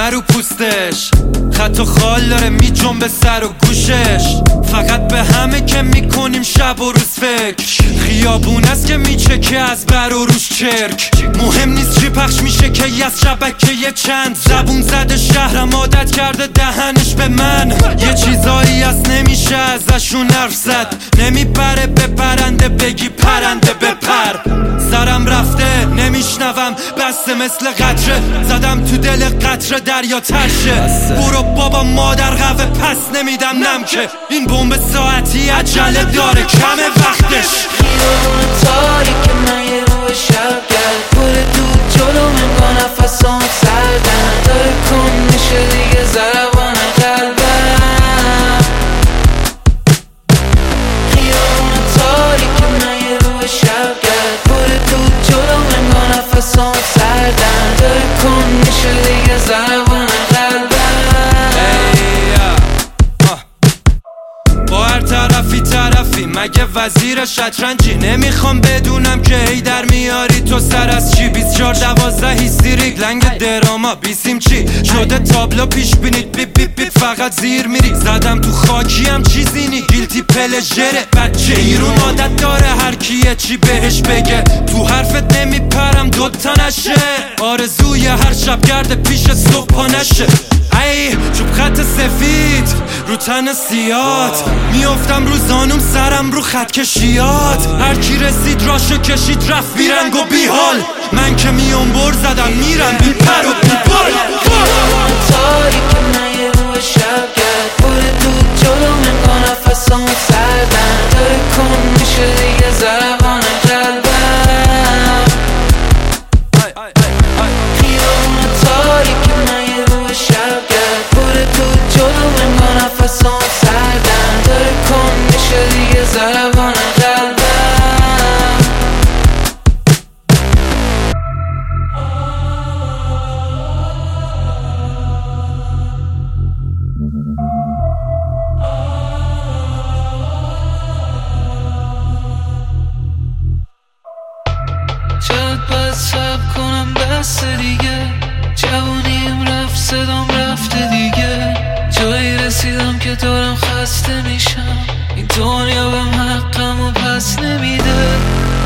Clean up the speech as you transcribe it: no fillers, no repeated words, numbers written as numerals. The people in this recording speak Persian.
رو پوستش، خط و خال داره میجنبه سر و گوشش. فقط به همه که میکنیم شب و روز فکر، خیابون است که میچکه از بر و روش چرک. مهم نیست چی پخش میشه که از شبکه چند زبون زده شهرم عادت کرده دهنش به من. یه چیزایی از نمیشه ازشون حرف زد، نمیپره به پرنده بگی پرنده بپر. سرم رفته نمیشنوم بسته مثل قطره، زدم تو دل قطره دریا تشه. برو بابا مادر قهوه پس نمیدم نم که این بمب ساعتی عجله داره کمه وقتش. خیابون تاریک من یه روح شب گرد، پول دود جلو من نفسام سردن داره کن میشه دیگه زبان قلبم. خیابون تاریک من یه روح شب گرد، پول دود جلو من نفسام سردن داره کن میشه دیگه زبان قلبم. با هر طرفی مگه وزیر شطرنجی؟ نمیخوام بدونم که هی در میاری تو سر از چی. 24/12 هیستریک لنگ دراما بیسیم چی شده تابلو پیش بینید بیپ بیپ بیپ فقط زیر میری. زدم تو خاکیم چیزی نی گیلتی پلژره، بچه ایرون عادت داره هر کیه چی بهش بگه. تو حرفت نمیپرم دوتا نشه، آرزوی هر شب گرده پیش صبح پا نشه. ای چوب خط سفید رو تن سیات، میافتم رو زانوم سرم رو خط کشیات. هر کی رسید راشو کشید رفت بیرنگ و بیحال، من که میام بر زدم میرم بی پر و بی بال. تاریک من یه روح شب گرد، پول دود جلو من نفسام سردن داره کن میشه دیگه زبان قلبم. خیابون تاریک من یه روح شب گرد، پول دود جلو من نفسام سردن داره کن میشه دیگه زبان قلبم. شاید باید صبر کنم بس دیگه، جوانیم رفت صدام رفته دیگه. جایی رسیدم که دارم خسته میشم، این دنیا بهم حقمو پس نمیده.